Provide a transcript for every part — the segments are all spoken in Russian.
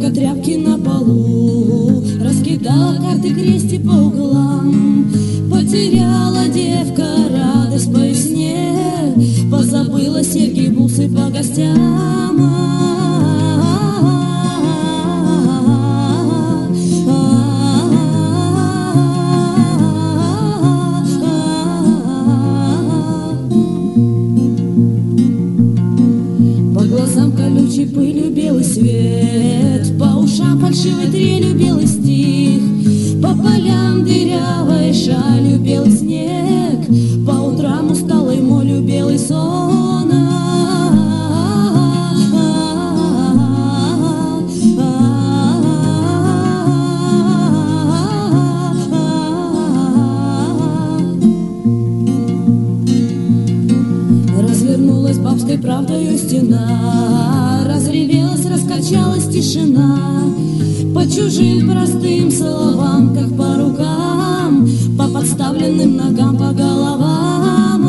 Только тряпки на полу, раскидала карты крести по углам. Потеряла девка радость по весне, позабыла серьги, бусы по гостям. По глазам колючей пылью белый свет, по ушам фальшивой трелью белый стих, по полям дырявой шалью белый снег, по утрам усталой молью белый сон. Развернулась бабской правдою стена, разревелась, раскачалась тишина. По чужим простым словам, как по рукам, по подставленным ногам, по головам.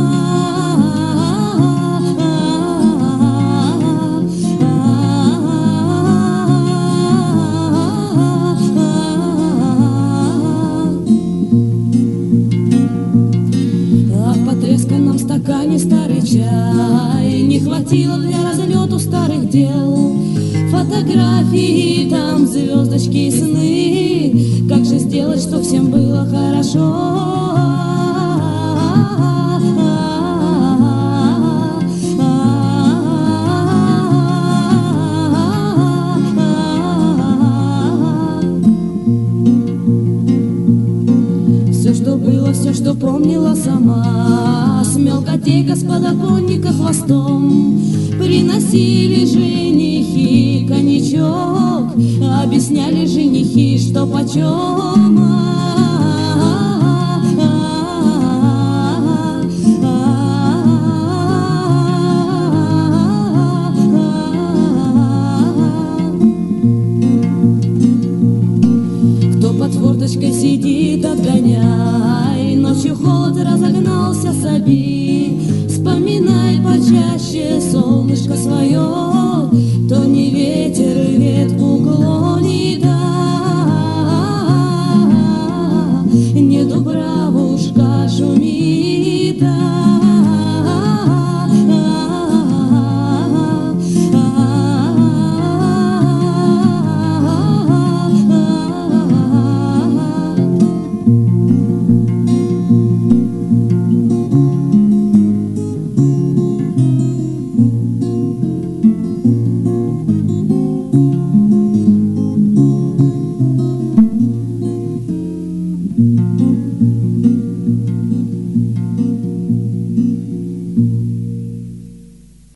А в потресканном стакане старый чай не хватило для разлету старых дел. Фотографии, там звездочки и сны, как же сделать, чтоб всем было хорошо? Все, что было, все, что помнила сама, с мелкотейка с подоконника хвостом приносили женихи коньячок, объясняли женихи, что почем.